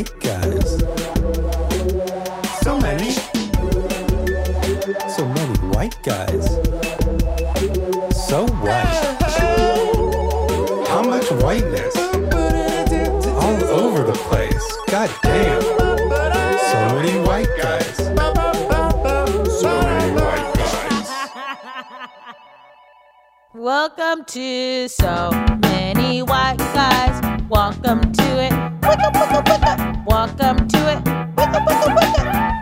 white guys. So many. So many white guys. So white. How much whiteness? All over the place. God damn. So many white guys. So many white guys. Welcome to So Many White Guys. Welcome to it. Wicca, wicca, wicca. Welcome to it. Wicca, wicca, wicca.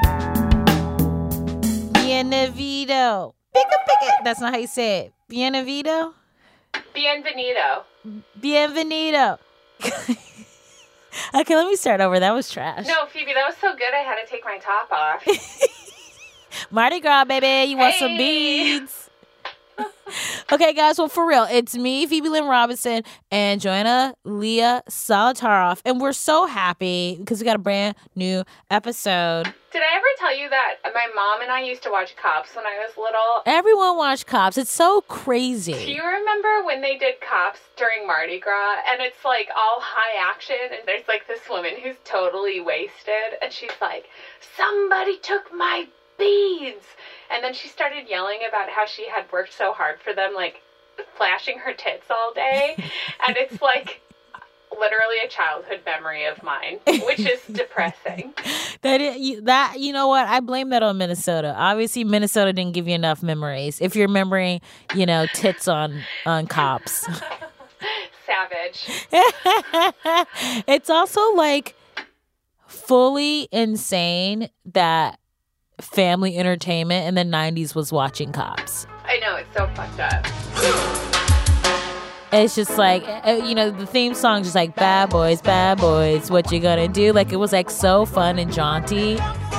Bienvenido. Picka, picka. That's not how you say it. Bienvenido? Bienvenido. Bienvenido. Okay, let me start over. That was trash. No, Phoebe, that was so good I had to take my top off. Mardi Gras, baby. You want some Hey. beads? Okay, guys. Well, for real, it's me, Phoebe Lynn Robinson, and Joanna Leah Solitaroff. And we're so happy because we got a brand new episode. Did I ever tell you that my mom and I used to watch Cops when I was little? Everyone watched Cops. It's so Do crazy. you remember when they did Cops during Mardi Gras? And it's like all high action, and there's like this woman who's totally wasted, and she's like, somebody took my beads. And then she started yelling about how she had worked so hard for them, like flashing her tits all day. And it's like literally a childhood memory of mine, which is depressing. You know what? I blame that on Minnesota. Obviously, Minnesota didn't give you enough memories. If you're remembering, tits on Cops. Savage. It's also like fully insane that family entertainment in the 90s was watching Cops. I know, it's so fucked up. It's just like, the theme song just like, bad boys, what you gonna do? Like, it was like so fun and jaunty.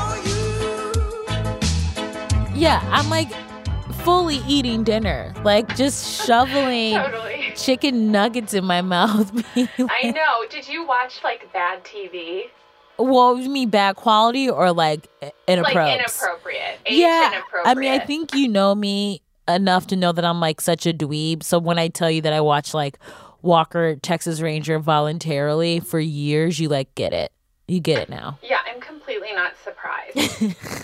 Yeah, I'm like fully eating dinner, like just shoveling Totally. chicken nuggets in my mouth. I know. Did you watch like bad TV? Well, you mean bad quality or like inappropriate? Like inappropriate. Age Yeah, inappropriate. I mean, I think you know me enough to know that I'm like such a dweeb. So when I tell you that I watch like Walker, Texas Ranger voluntarily for years, you like get it. You get it now. Yeah, I'm completely not surprised.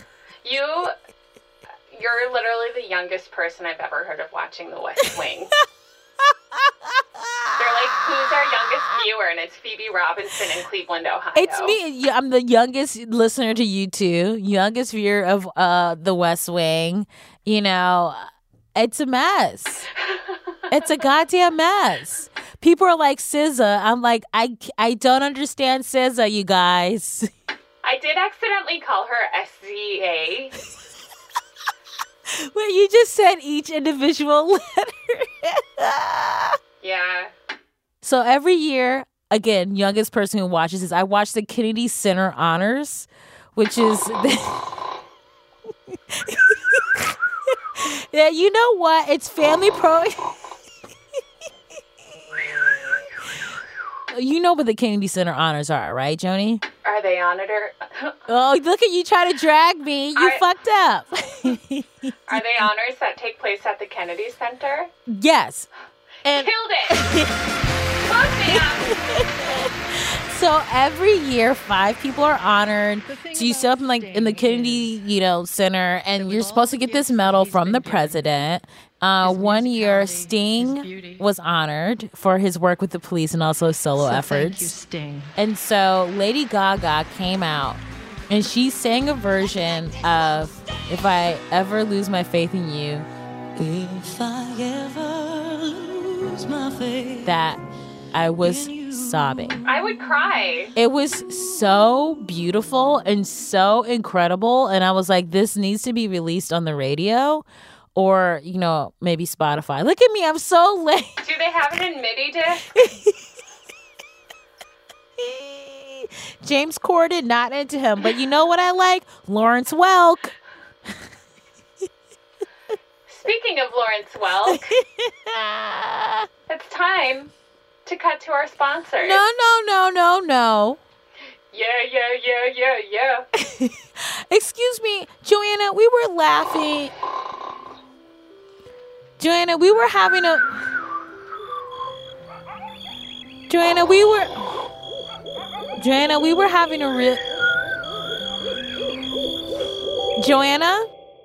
You're literally the youngest person I've ever heard of watching The West Wing. They're like, who's our youngest viewer? And it's Phoebe Robinson in Cleveland, Ohio. It's me. Yeah, I'm the youngest listener to you two, youngest viewer of The West Wing. It's a mess. It's a goddamn mess. People are like SZA. I'm like, I don't understand SZA, you guys. I did accidentally call her SZA. Wait, you just said each individual letter. Yeah. So every year, again, youngest person who watches this, I watch the Kennedy Center Honors, which is... Yeah, you know what? It's family pro... You know what the Kennedy Center Honors are, right, Joni? Are they honored or... Oh, look at you trying to drag me. You fucked up. Are they honors that take place at the Kennedy Center? Yes. And Killed it! Fuck them! so every year, 5 people are honored. So you sit up in the Kennedy, Center, and you're supposed to get this medal from the president. One year, Sting was honored for his work with the police and also solo efforts. Thank you, Sting. And so Lady Gaga came out and she sang a version of If I Ever Lose My Faith in You. If I ever lose my faith. That I was sobbing. I would cry. It was so beautiful and so incredible. And I was like, this needs to be released on the radio. Or, maybe Spotify. Look at me, I'm so late. Do they have it in MIDI disc? James Corden, not into him. But you know what I like? Lawrence Welk. Speaking of Lawrence Welk, it's time to cut to our sponsors. No. Yeah. Excuse me, Joanna, we were laughing. Joanna, we were having a... Joanna, we were... Joanna, we were having a real... Joanna?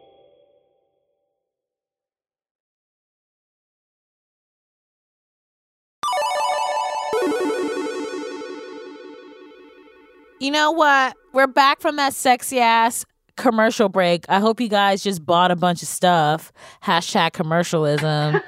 You know what? We're back from that sexy ass commercial break. I hope you guys just bought a bunch of stuff. Hashtag commercialism.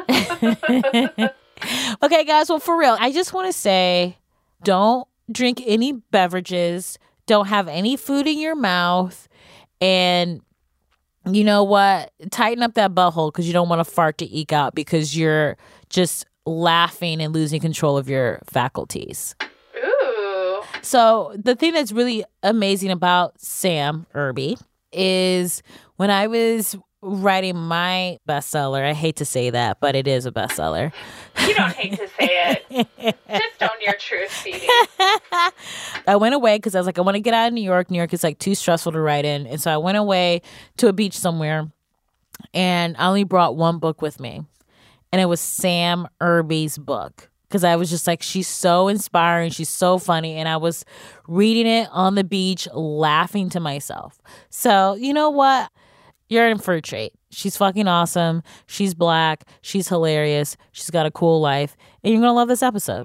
Okay, guys. Well, for real, I just want to say, don't drink any beverages. Don't have any food in your mouth. And you know what? Tighten up that butthole because you don't want to fart to eke out because you're just laughing and losing control of your faculties. Ooh. So the thing that's really amazing about Sam Irby is when I was writing my bestseller, I hate to say that, but it is a bestseller. You don't hate to say it. Just own your truth, Phoebe. I went away because I was like, I want to get out of New York. New York is like too stressful to write in. And so I went away to a beach somewhere and I only brought one book with me. And it was Sam Irby's book. Because I was just like, she's so inspiring. She's so funny. And I was reading it on the beach, laughing to myself. So, you know what? You're in for a treat. She's fucking awesome. She's black. She's hilarious. She's got a cool life. And you're going to love this episode.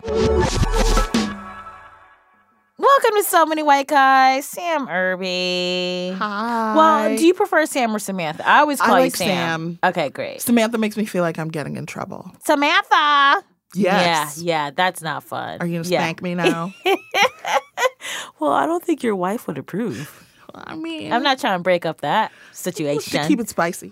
Welcome to So Many White Guys. Sam Irby. Hi. Well, do you prefer Sam or Samantha? I always call you like Sam. Okay, great. Samantha makes me feel like I'm getting in trouble. Samantha. Yes. Yeah, that's not fun. Are you going to spank me now? Well, I don't think your wife would approve. I mean, I'm not trying to break up that to situation. keep it spicy.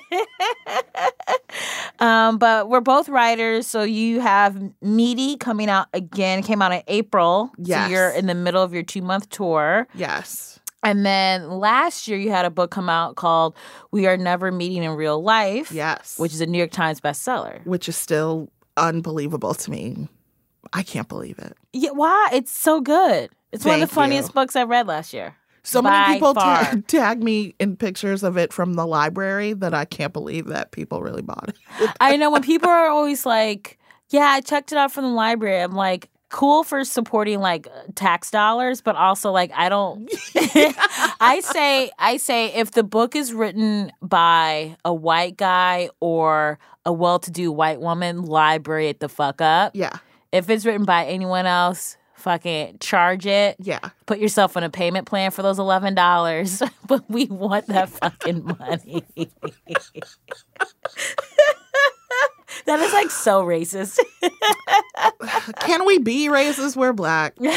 But we're both writers, so you have Meaty coming out again. Came out in April. Yes. So you're in the middle of your 2-month tour. Yes. And then last year you had a book come out called We Are Never Meeting in Real Life. Yes. Which is a New York Times bestseller. Which is still unbelievable to me. I can't believe it. Yeah, why? It's so good. It's one of Thank the funniest you. books I read last year. So By many people far. tag me in pictures of it from the library that I can't believe that people really bought it. I know when people are always like, yeah, I checked it out from the library. I'm like, cool for supporting like tax dollars, but also like I don't I say if the book is written by a white guy or a well-to-do white woman, library it the fuck up. Yeah. If it's written by anyone else, fucking charge it. Yeah. Put yourself on a payment plan for those $11. But we want that fucking money. That is like so racist. Can we be racist? We're black. We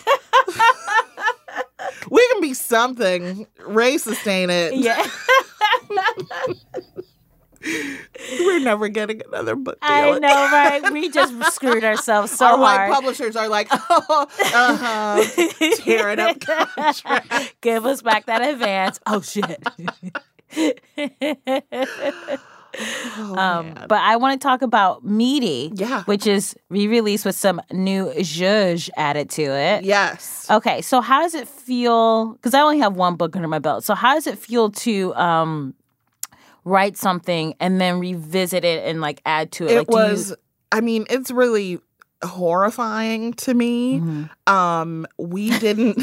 can be something. Racist, ain't it? Yeah. We're never getting another book deal. I know, right? We just screwed ourselves so Our white hard. publishers are like, tearing up contracts. Give us back that advance. Oh, shit. Man. But I want to talk about Meaty, Yeah. which is re-released with some new zhuzh added to it. Yes. Okay, so how does it feel? Because I only have one book under my belt. So how does it feel to write something and then revisit it and like add to it? It was, I mean, it's really horrifying to me. Mm-hmm. We didn't.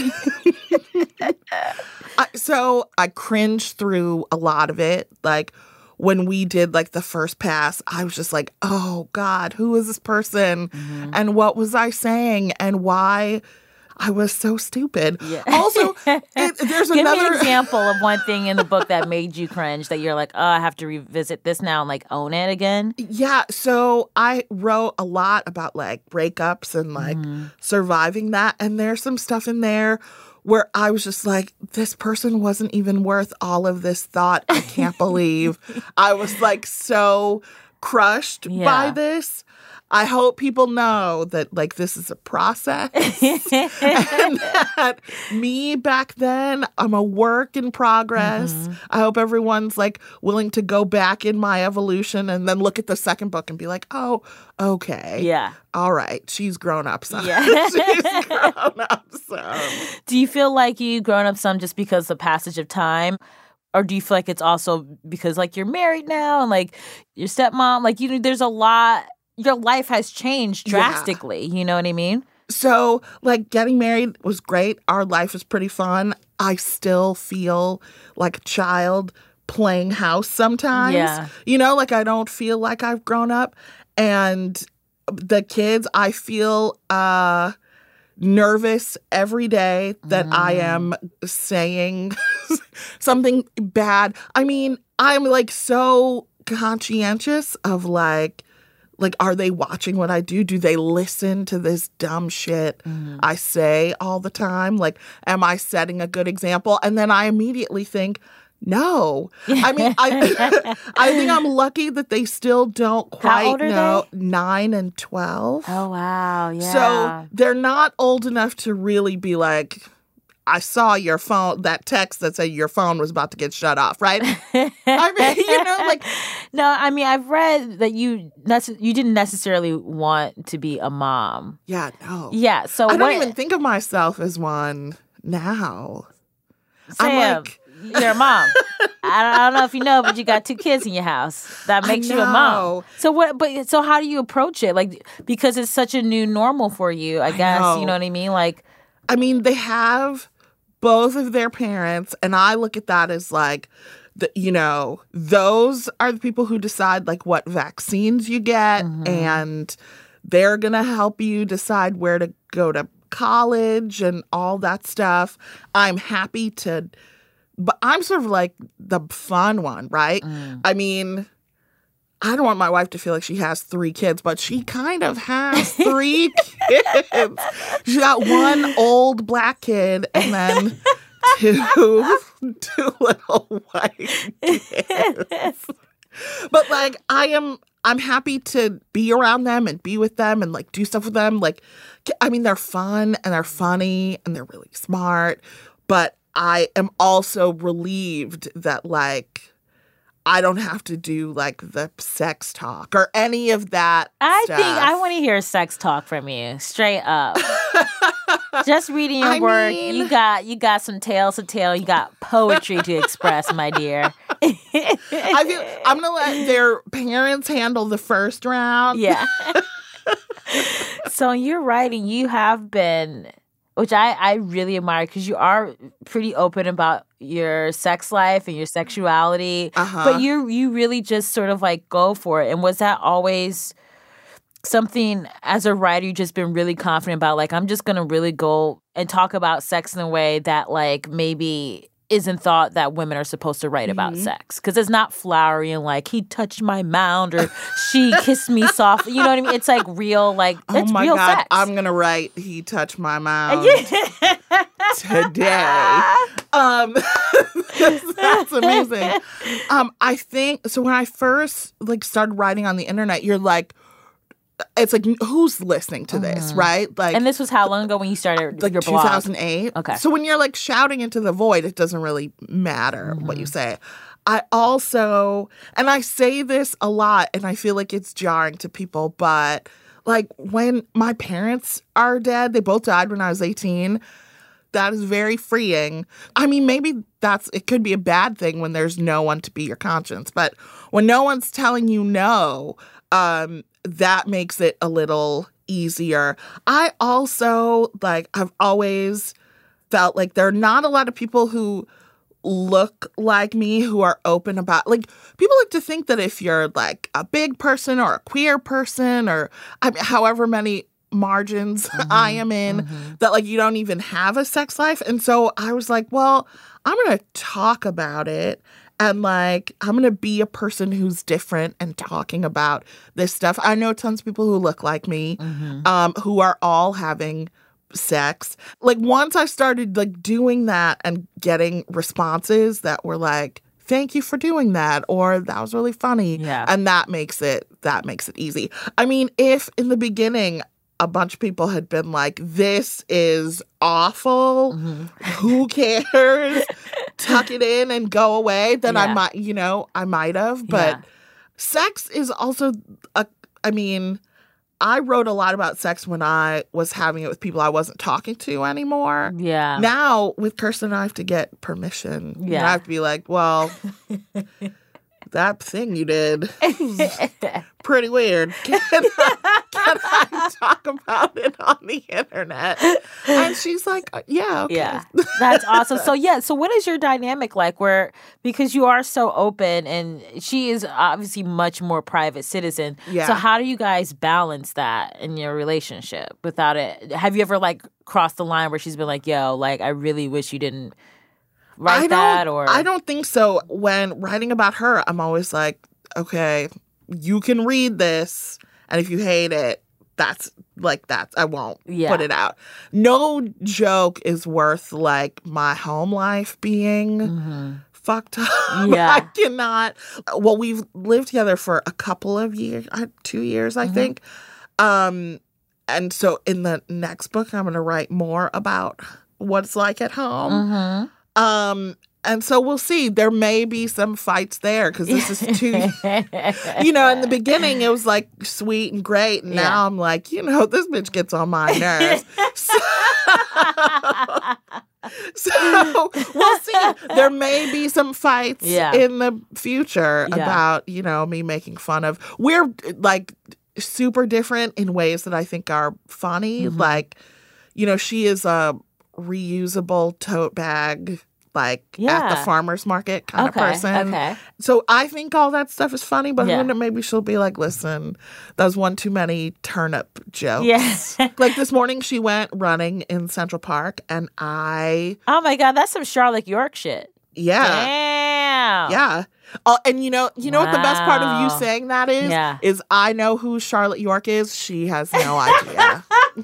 So I cringed through a lot of it. Like when we did like the first pass, I was just like, oh God, who is this person? Mm-hmm. And what was I saying? And why I was so stupid. Yeah. Also, there's Give me another an example of one thing in the book that made you cringe that you're like, oh, I have to revisit this now and like own it again. Yeah, so I wrote a lot about like breakups and like surviving that. And there's some stuff in there where I was just like, this person wasn't even worth all of this thought. I can't believe. I was like so crushed by this. I hope people know that like this is a process and that me back then, I'm a work in progress. I hope everyone's like willing to go back in my evolution and then look at the second book and be like, oh, okay. Yeah. All right. She's grown up some. Yeah. She's grown up some. Do you feel like you've grown up some just because of the passage of time? Or do you feel like it's also because like you're married now and like your stepmom, like, you know, there's a lot. Your life has changed drastically. You know what I mean? So, like, getting married was great. Our life was pretty fun. I still feel like a child playing house sometimes. Yeah. You know, like I don't feel like I've grown up. And the kids, I feel nervous every day that I am saying something bad. I mean, I'm like so conscientious of like, are they watching what I do? Do they listen to this dumb shit I say all the time? Like, am I setting a good example? And then I immediately think, no. I mean, I think I'm lucky that they still don't How old quite are know. 9 and 12. Oh, wow. Yeah. So they're not old enough to really be like, I saw your phone, that text that said your phone was about to get shut off, right? I mean, you know, like. No, I mean, I've read that you didn't necessarily want to be a mom. Yeah, no. Yeah, so I don't even think of myself as one now. Sam, I'm like, you're a mom. I don't know if you know, but you got 2 kids in your house. That makes you a mom. know. So what? But so how do you approach it? Like, because it's such a new normal for you, I guess. know. You know what I mean? Like, I mean, they have both of their parents, and I look at that as like, you know, those are the people who decide like what vaccines you get, and they're gonna help you decide where to go to college and all that stuff. I'm happy to, but I'm sort of like the fun one, right? I mean, I don't want my wife to feel like she has 3 kids, but she kind of has 3 kids. She got 1 old black kid and then 2 little white kids. But like I'm happy to be around them and be with them and like do stuff with them. Like, I mean, they're fun and they're funny and they're really smart. But I am also relieved that like I don't have to do like the sex talk or any of that stuff. think I want to hear sex talk from you, straight up. Just reading your work, mean, you got some tales to tell. You got poetry to express, my dear. I feel I'm gonna let their parents handle the first round. Yeah. So you're writing. You have been, which I really admire because you are pretty open about your sex life and your sexuality. But you really just sort of like go for it. And was that always something as a writer you've just been really confident about? Like, I'm just going to really go and talk about sex in a way that like maybe isn't thought that women are supposed to write about sex. Because it's not flowery and like, he touched my mound or she kissed me softly. You know what I mean? It's like real, like, it's oh my real God, sex. I'm going to write he touched my mouth today. That's amazing. I think, so when I first like started writing on the internet, you're like, it's like, who's listening to this, right? Like, And this was how long ago when you started like your blog? 2008. Okay. So when you're like shouting into the void, it doesn't really matter what you say. I also, and I say this a lot, and I feel like it's jarring to people, but like when my parents are dead, they both died when I was 18. That is very freeing. I mean, maybe it could be a bad thing when there's no one to be your conscience, but when no one's telling you no, that makes it a little easier. I also, like, I've always felt like there are not a lot of people who look like me who are open about, like, people like to think that if you're, like, a big person or a queer person or however many margins I am in, that, like, you don't even have a sex life. And so I was like, well, I'm going to talk about it. And, like, I'm going to be a person who's different and talking about this stuff. I know tons of people who look like me, who are all having sex. Like, once I started, like, doing that and getting responses that were like, thank you for doing that, or that was really funny. Yeah. And that makes it easy. I mean, if in the beginning a bunch of people had been like, this is awful, who cares? Tuck it in and go away, then I might have. But sex is also, I mean, I wrote a lot about sex when I was having it with people I wasn't talking to anymore. Yeah. Now, with Kirsten, I have to get permission. Yeah. I have to be like, well, that thing you did was pretty weird. Can I talk about it on the internet. And she's like, yeah, okay. Yeah, that's awesome. So what is your dynamic like because you are so open and she is obviously much more private citizen. Yeah. So how do you guys balance that in your relationship without it? Have you ever like crossed the line where she's been like, yo, like, I really wish you didn't write that? Or I don't think so. When writing about her, I'm always like, okay, you can read this. And if you hate it, that's I won't put it out. No joke is worth like my home life being fucked up. Yeah. I cannot. Well, we've lived together for a couple of years, 2 years, I think. And so in the next book, I'm going to write more about what it's like at home. And so we'll see. There may be some fights there because this is too, in the beginning it was like sweet and great. And now I'm like, this bitch gets on my nerves. So we'll see. There may be some fights in the future about, me making fun of. We're like super different in ways that I think are funny. Like, she is a reusable tote bag at the farmer's market kind of person. Okay. So I think all that stuff is funny, but maybe she'll be like, listen, that was one too many turnip jokes. Yes. Like this morning she went running in Central Park and oh my God, that's some Charlotte York shit. Yeah. Damn. Yeah. And you know what the best part of you saying that is? Yeah. Is I know who Charlotte York is. She has no idea.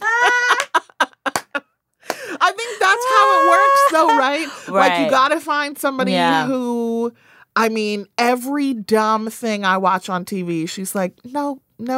I think that's how it works, though, right? Like, you got to find somebody who, every dumb thing I watch on TV, she's like, no.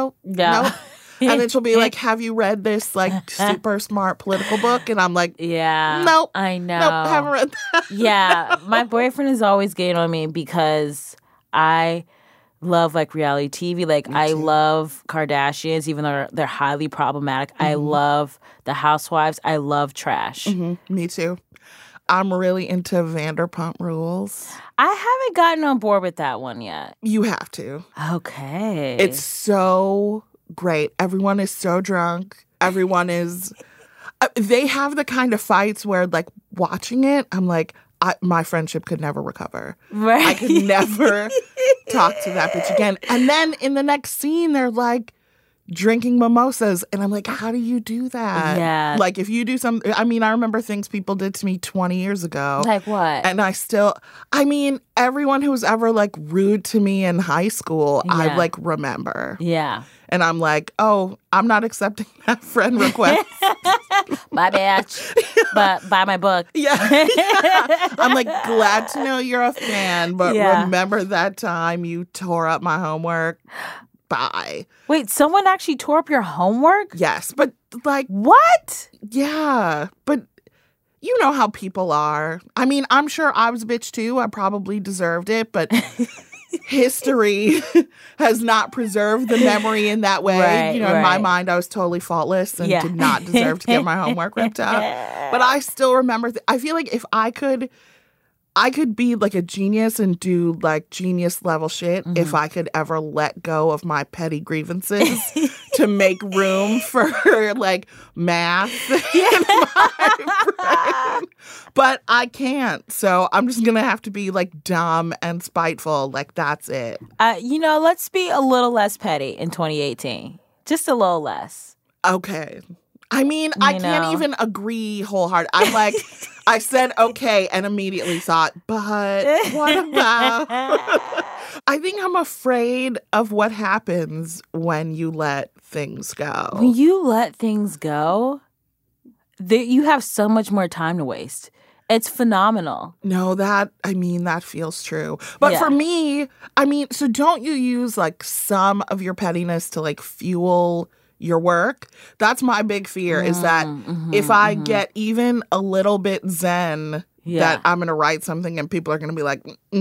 And then she'll be like, have you read this, like, super smart political book? And I'm like, nope. I know. Nope, haven't read that. Yeah. My boyfriend is always getting on me because I love like reality TV. Like I love Kardashians, even though they're highly problematic. I love the Housewives. I love trash. Me too. I'm really into Vanderpump Rules. I haven't gotten on board with that one yet. You have to. Okay. It's so great. Everyone is so drunk. Everyone is... they have the kind of fights where like watching it, I'm like, my friendship could never recover. Right. I could never talk to that bitch again. And then in the next scene, they're like drinking mimosas. And I'm like, how do you do that? Yeah. Like if you do something, I remember things people did to me 20 years ago. Like what? And I still, everyone who's ever like rude to me in high school, I like remember. Yeah. And I'm like, oh, I'm not accepting that friend request. Bye, bitch. But buy my book. Yeah. I'm like, glad to know you're a fan, but remember that time you tore up my homework? Bye. Wait, someone actually tore up your homework? Yes, but like... What? Yeah, but you know how people are. I'm sure I was a bitch too. I probably deserved it, but... history has not preserved the memory in that way. Right, in my mind, I was totally faultless and did not deserve to get my homework ripped out. But I still remember. I feel like if I could be like a genius and do like genius level shit if I could ever let go of my petty grievances to make room for like math in my brain. But I can't. So I'm just going to have to be like dumb and spiteful. Like that's it. Let's be a little less petty in 2018. Just a little less. Okay. I can't even agree wholeheartedly. I'm like, I said okay and immediately thought, but what about? I think I'm afraid of what happens when you let things go. When you let things go, you have so much more time to waste. It's phenomenal. No, that feels true. But for me, so don't you use like some of your pettiness to like fuel your work? That's my big fear is that if I get even a little bit zen that I'm going to write something and people are going to be like,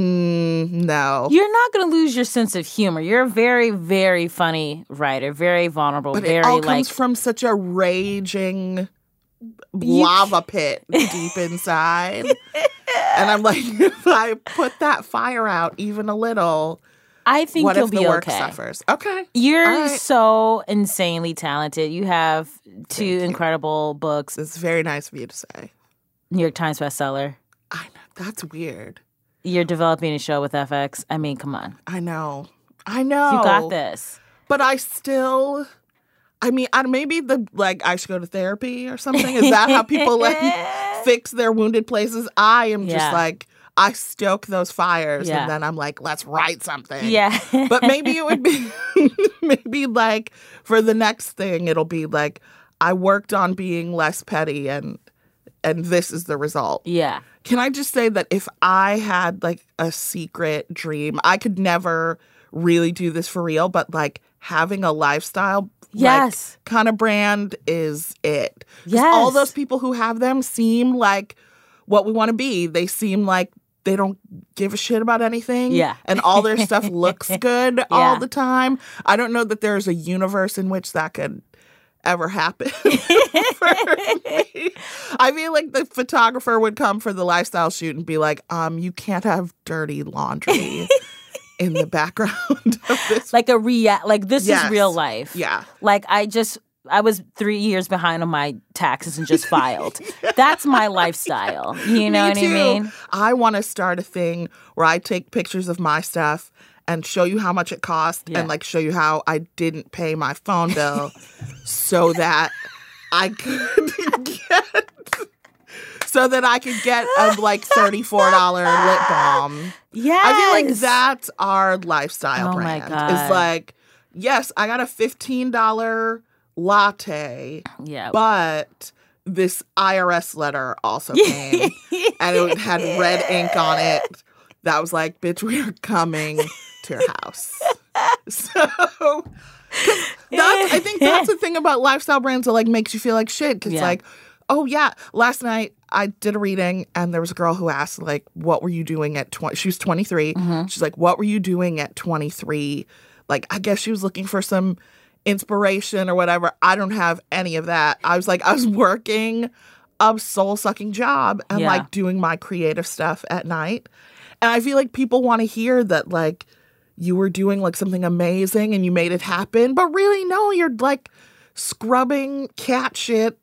no. You're not going to lose your sense of humor. You're a very, very funny writer, very vulnerable, but very it all comes from such a raging lava pit deep inside. And I'm like, if I put that fire out even a little... I think what you'll if be the work okay. suffers? Okay. You're so insanely talented. You have two you. incredible books, It's very nice of you to say. New York Times bestseller. I know. That's weird. You're developing a show with FX. I mean, come on. I know. You got this. But I still... I mean, maybe I should go to therapy or something. Is that how people fix their wounded places? I am just I stoke those fires and then I'm like, let's write something. Yeah. But maybe it would be, maybe for the next thing, it'll be I worked on being less petty and this is the result. Yeah. Can I just say that if I had a secret dream, I could never really do this for real, but having a lifestyle yes. kind of brand is it. Yes. All those people who have them seem like what we want to be. They seem like they don't give a shit about anything. Yeah. And all their stuff looks good all the time. I don't know that there's a universe in which that could ever happen for me. I feel like the photographer would come for the lifestyle shoot and be like, you can't have dirty laundry in the background of this. This Yes. is real life. Yeah. I was 3 years behind on my taxes and just filed. That's my lifestyle. You know what I mean? I want to start a thing where I take pictures of my stuff and show you how much it cost and show you how I didn't pay my phone bill so that I could get a $34 lip balm. Yes. I feel like that's our lifestyle Oh brand. my God. It's yes, I got a $15 latte. Yeah. But this IRS letter also came and it had red ink on it. That was like, bitch, we are coming to your house. So I think that's the thing about lifestyle brands that makes you feel like shit. Cause oh yeah, last night I did a reading and there was a girl who asked what were you doing at 20? She was 23. Mm-hmm. She's like, what were you doing at 23? I guess she was looking for some inspiration or whatever. I don't have any of that. I was working a soul-sucking job and doing my creative stuff at night. And I feel like people want to hear that you were doing something amazing and you made it happen. But really, no, you're scrubbing cat shit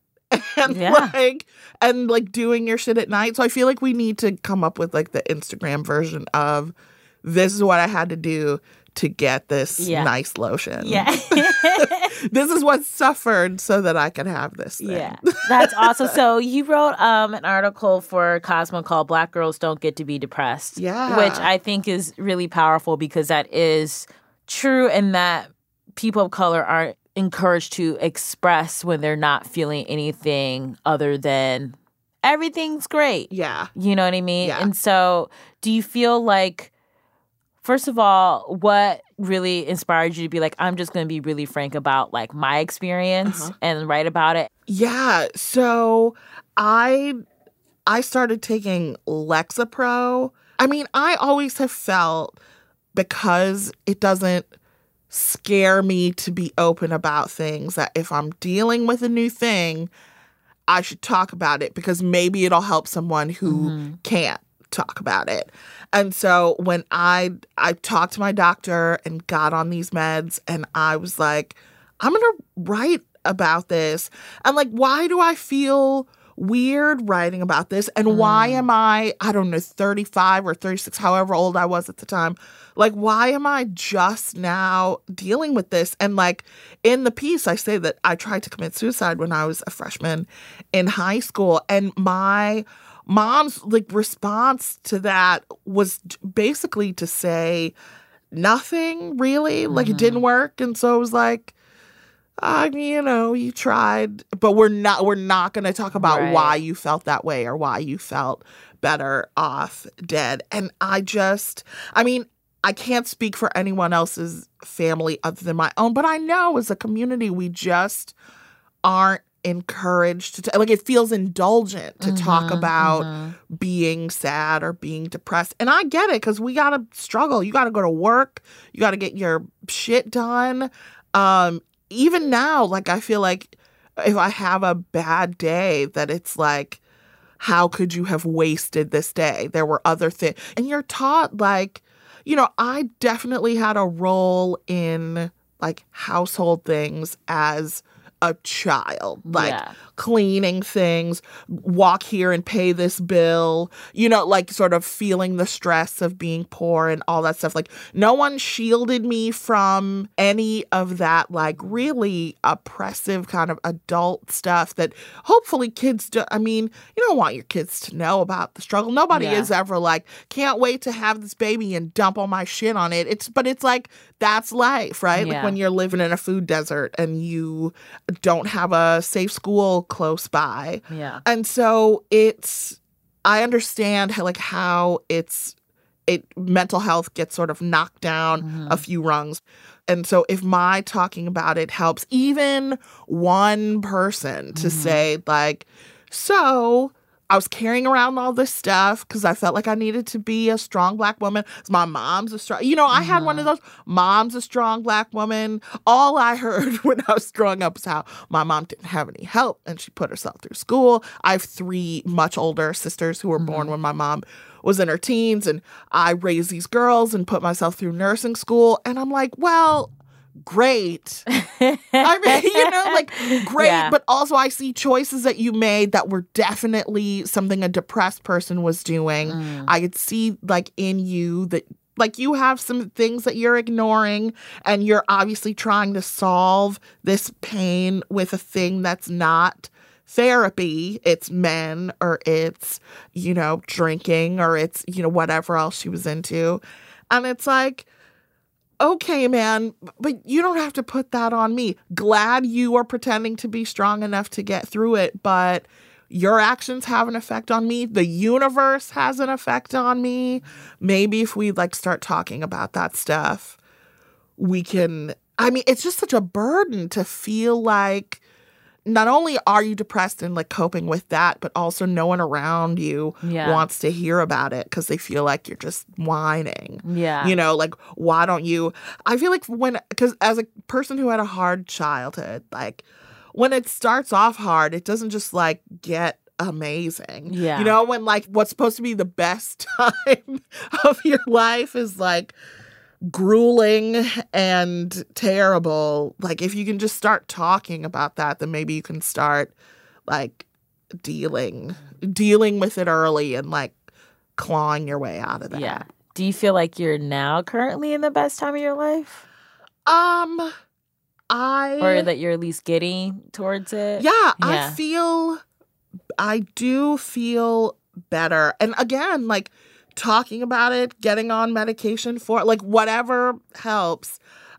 and doing your shit at night. So I feel like we need to come up with the Instagram version of this is what I had to do to get this nice lotion. Yeah. This is what suffered so that I could have this thing. Yeah. That's awesome. So you wrote an article for Cosmo called Black Girls Don't Get to Be Depressed. Yeah. Which I think is really powerful because that is true and that people of color aren't encouraged to express when they're not feeling anything other than everything's great. Yeah. You know what I mean? Yeah. And so do you feel first of all, what really inspired you to be I'm just going to be really frank about my experience and write about it? Yeah. So I started taking Lexapro. I mean, I always have felt because it doesn't scare me to be open about things that if I'm dealing with a new thing, I should talk about it because maybe it'll help someone who can't talk about it. And so when I talked to my doctor and got on these meds and I was like, I'm going to write about this. And why do I feel weird writing about this? And why am I don't know, 35 or 36, however old I was at the time. Why am I just now dealing with this? And in the piece, I say that I tried to commit suicide when I was a freshman in high school. And my mom's response to that was basically to say nothing really. It didn't work. And so it was you tried, but we're not going to talk about why you felt that way or why you felt better off dead. And I can't speak for anyone else's family other than my own, but I know as a community, we just aren't encouraged to it feels indulgent to talk about being sad or being depressed. And I get it because we got to struggle. You got to go to work. You got to get your shit done. Even now, I feel like if I have a bad day that it's how could you have wasted this day? There were other things. And you're taught I definitely had a role in household things as a child, like Yeah. cleaning things, walk here and pay this bill, you know, like sort of feeling the stress of being poor and all that stuff. Like no one shielded me from any of that, like really oppressive kind of adult stuff that hopefully kids do. I mean, you don't want your kids to know about the struggle. Nobody Yeah. is ever like, can't wait to have this baby and dump all my shit on it. But it's like, that's life, right? Yeah. Like when you're living in a food desert and you don't have a safe school close by. Yeah. And so I understand how mental health gets sort of knocked down a few rungs. And so if my talking about it helps even one person to say like, so I was carrying around all this stuff because I felt like I needed to be a strong Black woman. My mom's a strong, I had one of those, mom's a strong Black woman. All I heard when I was growing up was how my mom didn't have any help and she put herself through school. I have 3 much older sisters who were born when my mom was in her teens, and I raised these girls and put myself through nursing school. And I'm like, well, great. I mean, great. Yeah. But also I see choices that you made that were definitely something a depressed person was doing. I could see in you that you have some things that you're ignoring, and you're obviously trying to solve this pain with a thing that's not therapy. It's men, or it's, drinking, or it's, whatever else she was into. And it's like, okay, man, but you don't have to put that on me. Glad you are pretending to be strong enough to get through it, but your actions have an effect on me. The universe has an effect on me. Maybe if we start talking about that stuff, we can, it's just such a burden to feel like not only are you depressed and coping with that, but also no one around you wants to hear about it because they feel like you're just whining. Yeah. Why don't you? I feel like because as a person who had a hard childhood, when it starts off hard, it doesn't just get amazing. Yeah. When what's supposed to be the best time of your life is grueling and terrible. If you can just start talking about that, then maybe you can start dealing with it early and clawing your way out of that. Yeah. Do you feel like you're now currently in the best time of your life? Or that you're at least getting towards it? Yeah. I do feel better. And again, talking about it, getting on medication for it, whatever helps,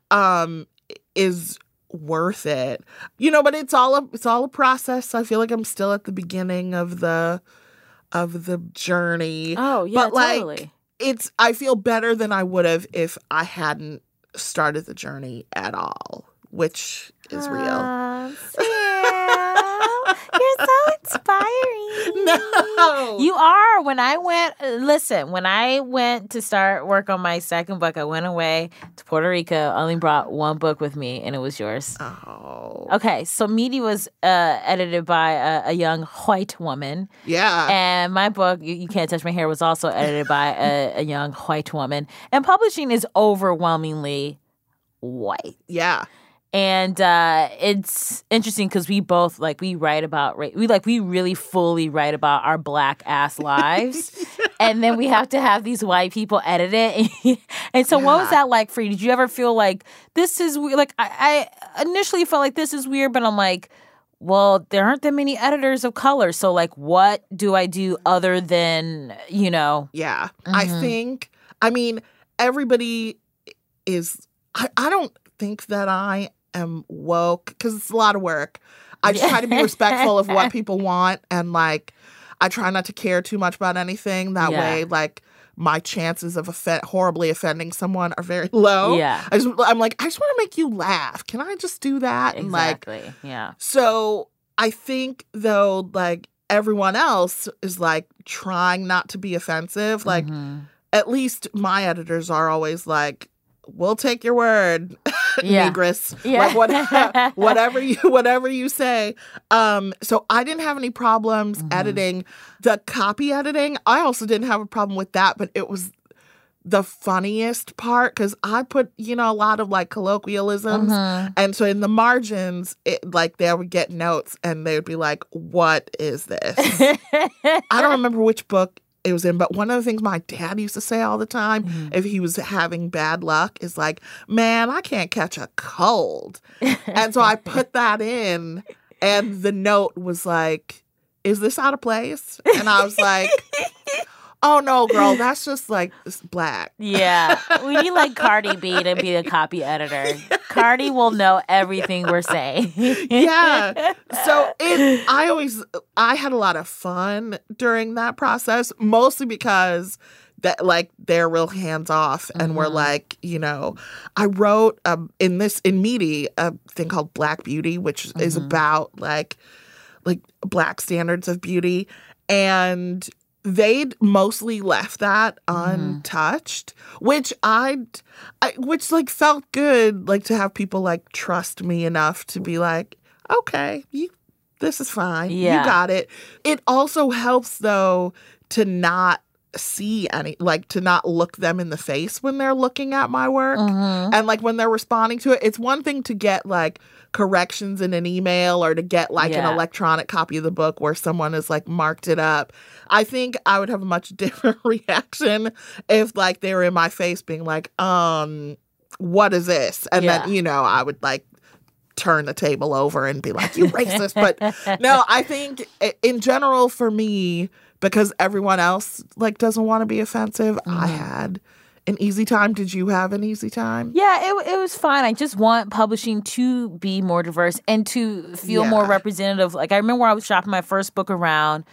is worth it. But it's all a process. I feel like I'm still at the beginning of the journey. Oh, yeah, but totally. I feel better than I would have if I hadn't started the journey at all, which is real. Sam, you're so inspiring. No. You are. When I went to start work on my second book, I went away to Puerto Rico. I only brought one book with me, and it was yours. Oh. Okay, so Meaty was edited by a young white woman. Yeah. And my book, You Can't Touch My Hair, was also edited by a young white woman. And publishing is overwhelmingly white. Yeah. And it's interesting because we both we write about we really fully write about our Black ass lives, and then we have to have these white people edit it. And so, what was that like for you? Did you ever feel like this is weird? I initially felt like this is weird, but I'm like, well, there aren't that many editors of color, so what do I do other than Yeah, Mm-hmm. I think. Everybody is. I don't think that I am woke because it's a lot of work. I just try to be respectful of what people want, and I try not to care too much about anything. That way, my chances of horribly offending someone are very low. Yeah. I'm I just want to make you laugh. Can I just do that? exactly? And Yeah. so I think though, everyone else is trying not to be offensive. At least my editors are always we'll take your word, Yeah. negress. Yeah. Whatever you say. So I didn't have any problems editing. The copy editing, I also didn't have a problem with that, but it was the funniest part because I put, a lot of like colloquialisms. And so in the margins, they would get notes and they would be like, what is this? I don't remember which book it was in, but one of the things my dad used to say all the time if he was having bad luck is like, man, I can't catch a cold. And so I put that in and the note was like, is this out of place? And I was like, oh no, girl, that's just like it's black. Yeah. We need like Cardi B to be a copy editor. Cardi will know everything we're saying. Yeah. So I had a lot of fun during that process, mostly because that like they're real hands off and we're like, I wrote in Meaty a thing called Black Beauty, which is about like Black standards of beauty, and they'd mostly left that untouched, which which like felt good, like to have people like trust me enough to be like, okay, this is fine, you got it. It also helps though to not see to not look them in the face when they're looking at my work and like when they're responding to it. It's one thing to get like corrections in an email or to get like an electronic copy of the book where someone has like marked it up. I think I would have a much different reaction if like they were in my face being like, what is this? And then, I would like turn the table over and be like, you racist. But no, I think in general for me, because everyone else like doesn't want to be offensive, I had an easy time. Did you have an easy time? Yeah, it was fine. I just want publishing to be more diverse and to feel more representative. Like I remember when I was shopping my first book around,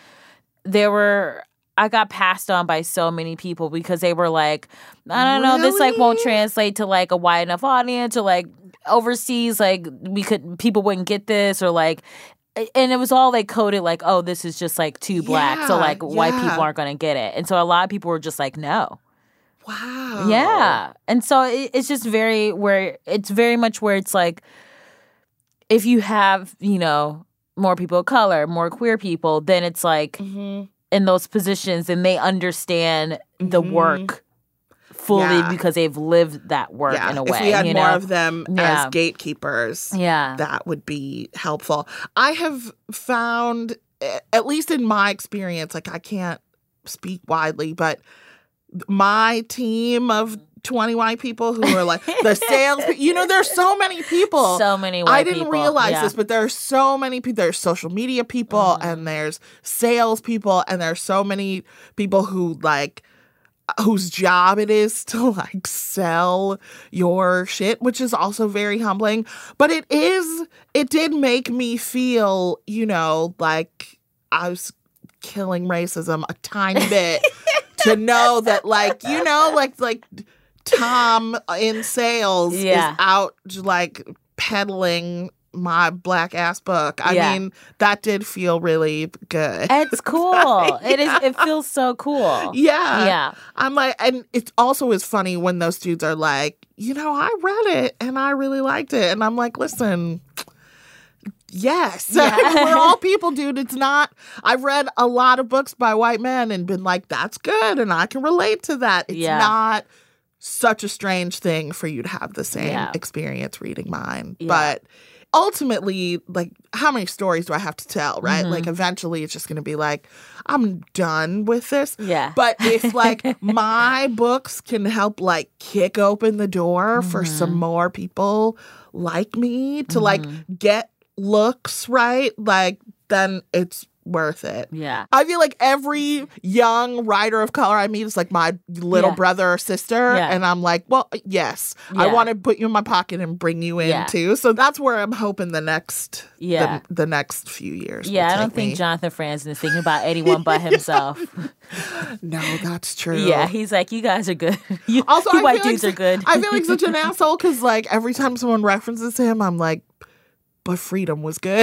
I got passed on by so many people because they were like, I don't know, this like won't translate to like a wide enough audience, or like overseas, like people wouldn't get this, or like. And it was all like coded like, oh, this is just like too black. So like white people aren't going to get it. And so a lot of people were just like, no. Wow. Yeah. And so it's just very much where it's like, if you have, more people of color, more queer people, then it's like in those positions and they understand the work fully because they've lived that work in a way. If we had more of them as gatekeepers, that would be helpful. I have found, at least in my experience, like I can't speak widely, but my team of 20 white people who are like the sales, there's so many people. So many white people. I didn't realize this, but there are so many people. There's social media people and there's sales people and there's so many people who like, whose job it is to like sell your shit, which is also very humbling. But it did make me feel, like I was killing racism a tiny bit to know that like, like Tom in sales is out like peddling my black ass book. I mean, that did feel really good. It's cool. It feels so cool. Yeah. I'm like, and it also is funny when those dudes are like, I read it and I really liked it. And I'm like, listen, yes. We're all people, dude. It's not, I've read a lot of books by white men and been like, that's good. And I can relate to that. It's not such a strange thing for you to have the same experience reading mine. But ultimately, like, how many stories do I have to tell, right? Like, eventually it's just going to be like, I'm done with this. Yeah. But if, like, my books can help, like, kick open the door for some more people like me to, like, get looks, right? Like, then it's worth it. Yeah. I feel like every young writer of color I meet is like my little brother or sister. Yeah. And I'm like, well, yes, I want to put you in my pocket and bring you in too. So that's where I'm hoping the next the next few years. Yeah, I don't think Jonathan Franzen is thinking about anyone but himself. No, that's true. Yeah, he's like, you guys are good. You also, white dudes are good. I feel like such an asshole because like every time someone references him, I'm like, but freedom was good.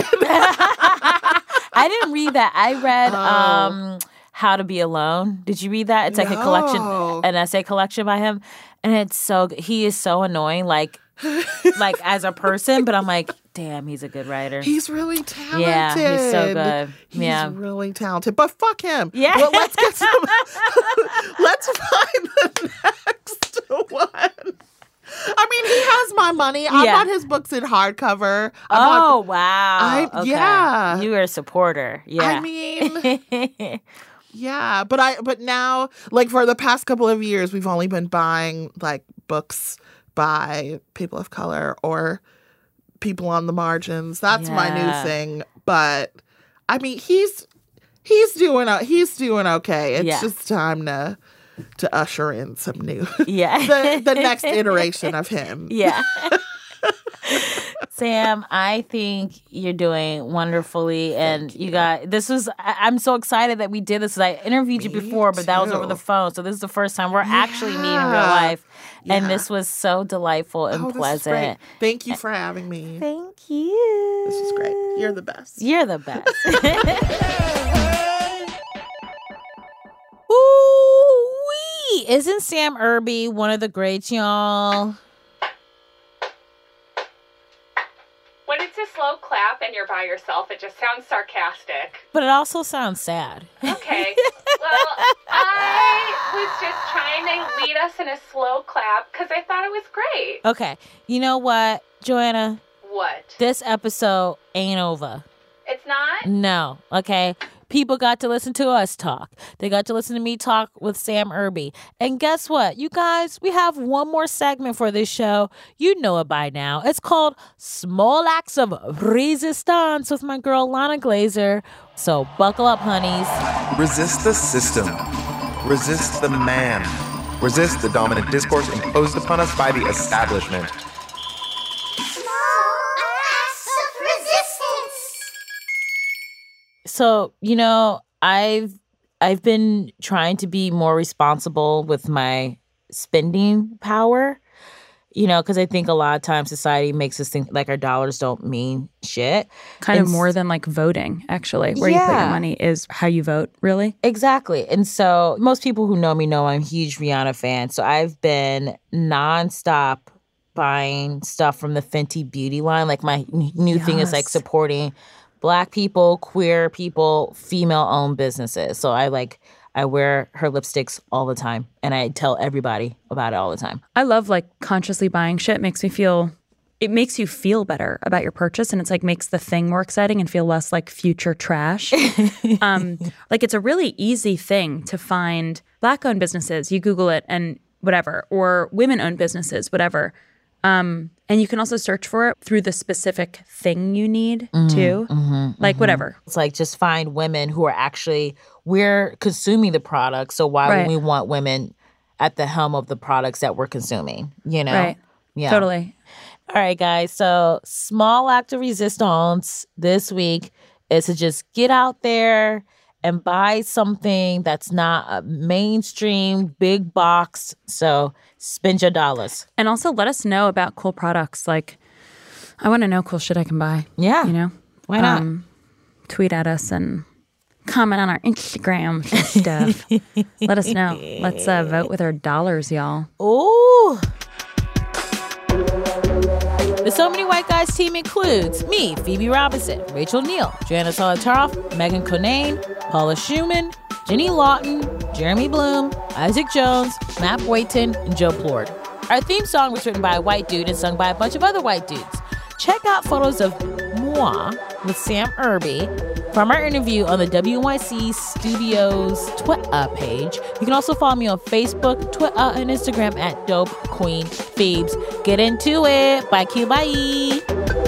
I didn't read that. I read How to Be Alone. Did you read that? It's like a collection, an essay collection by him. And it's so, he is so annoying, like as a person, but I'm like, damn, he's a good writer. He's really talented. Yeah, he's so good. He's really talented. But fuck him. Yeah. Well, let's find the next one. I mean, he has my money. I bought his books in hardcover. Wow. Okay. Yeah. You are a supporter. Yeah. I mean, yeah. But now, like, for the past couple of years, we've only been buying, like, books by people of color or people on the margins. That's my new thing. But, I mean, he's doing okay. It's just time to usher in some new the next iteration of him. Yeah. Sam, I think you're doing wonderfully, and I'm so excited that we did this. I interviewed you before, but that was over the phone. So this is the first time we're actually meeting in real life, and this was so delightful and pleasant. Thank you for having me. Thank you. This was great. You're the best. You're the best. Ooh-wee! Isn't Sam Irby one of the greats, y'all? When it's a slow clap and you're by yourself, it just sounds sarcastic. But it also sounds sad. Okay. Well, I was just trying to lead us in a slow clap because I thought it was great. Okay. You know what, Joanna? What? This episode ain't over. It's not? No. Okay. People got to listen to us talk. They got to listen to me talk with Sam Irby. And guess what? You guys, we have one more segment for this show. You know it by now. It's called Small Acts of Resistance with my girl Lana Glazer. So buckle up, honeys. Resist the system. Resist the man. Resist the dominant discourse imposed upon us by the establishment. So, you know, I've been trying to be more responsible with my spending power, you know, because I think a lot of times society makes us think like our dollars don't mean shit. Kind of more than like voting, actually. Where you put your money is how you vote, really. Exactly. And so most people who know me know I'm a huge Rihanna fan. So I've been nonstop buying stuff from the Fenty Beauty line. Like my new thing is like supporting Black people, queer people, female-owned businesses. So I wear her lipsticks all the time, and I tell everybody about it all the time. I love like consciously buying shit. It makes you feel better about your purchase, and it's like makes the thing more exciting and feel less like future trash. Like it's a really easy thing to find Black-owned businesses. You Google it and whatever, or women-owned businesses, whatever. And you can also search for it through the specific thing you need too. Whatever. It's like just find women who are we're consuming the product. So why would we want women at the helm of the products that we're consuming? You know? Right. Yeah. Totally. All right, guys. So small act of resistance this week is to just get out there and buy something that's not a mainstream big box. So spend your dollars. And also let us know about cool products. Like, I want to know cool shit I can buy. Yeah. You know? Why not? Tweet at us and comment on our Instagram and stuff. Let us know. Let's vote with our dollars, y'all. Ooh. The So Many White Guys team includes me, Phoebe Robinson, Rachel Neal, Joanna Solitaroff, Megan Conane, Paula Schumann, Jenny Lawton, Jeremy Bloom, Isaac Jones, Matt Boyton, and Joe Plord. Our theme song was written by a white dude and sung by a bunch of other white dudes. Check out photos of moi with Sam Irby from our interview on the WNYC Studios Twitter page. You can also follow me on Facebook, Twitter, and Instagram at Dope Queen Phoebes. Get into it. Bye, Q. Bye.